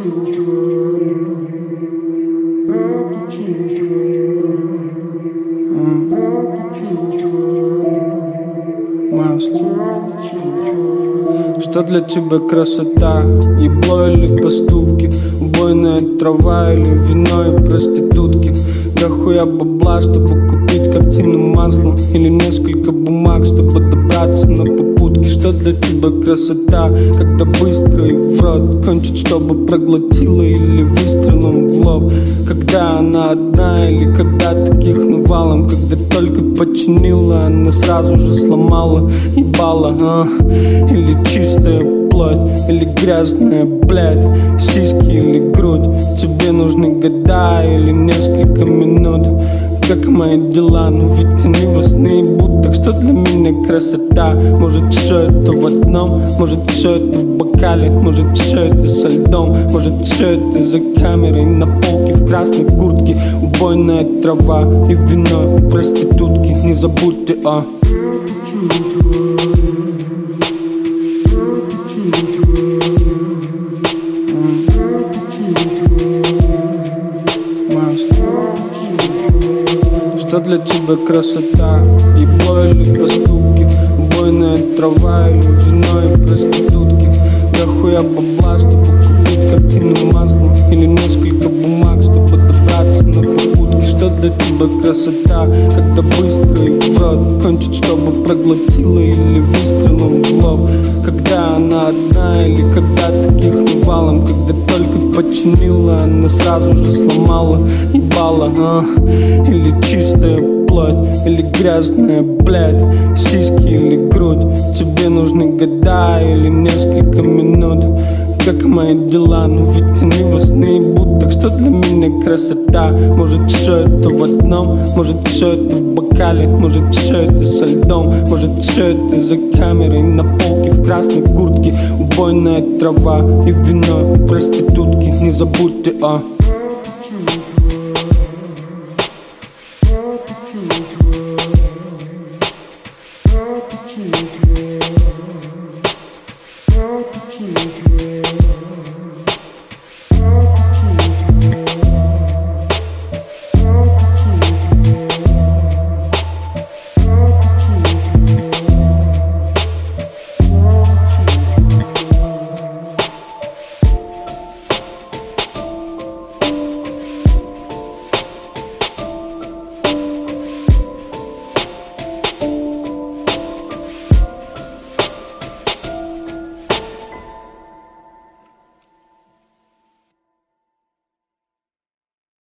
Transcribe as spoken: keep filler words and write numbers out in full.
Что для тебя красота? Ебло или поступки? Убойная трава или вино и проститутки? Да хуя бабла, чтобы купить картину маслом, или несколько бумаг, чтобы добраться на попутки. Что для тебя красота? Когда быстро и в рот кончит, чтобы проглотила, или выстрелом в лоб? Когда она одна или когда таких навалом? Когда только починила, она сразу же сломала, ебала, а? Или чистая плоть, или грязная, блядь, сиськи или грудь? Тебе нужны года или несколько минут? Как мои дела, но ведь они вас наебут. Так что для меня красота? Может все это в одном, может все это в бокале, может все это со льдом, может все это за камерой на полке в красной куртке. Убойная трава и вино и проститутки. Не забудьте о Что для тебя красота? Ебло или поступки? Убойная трава или вино и проститутки? Да хуя бабла, чтобы купить картину маслом, или несколько бумаг, чтобы добраться на попутки. Что для тебя красота? Когда быстро и в рот кончит, чтобы проглотила, или выстрелом в лоб? Когда она одна или когда таких навалом? Когда только починила, она сразу же сломала, ебала, а? Или чистая плоть, или грязная, блядь, сиськи или грудь? Тебе нужны года или несколько минут? Как мои дела, но ведь они вас наебут. Так что для меня красота? Может все это в одном, может все это в бокале, может все это со льдом, может все это за камерой на полке в красной куртке. Убойная трава и вино и проститутки. Не забудьте о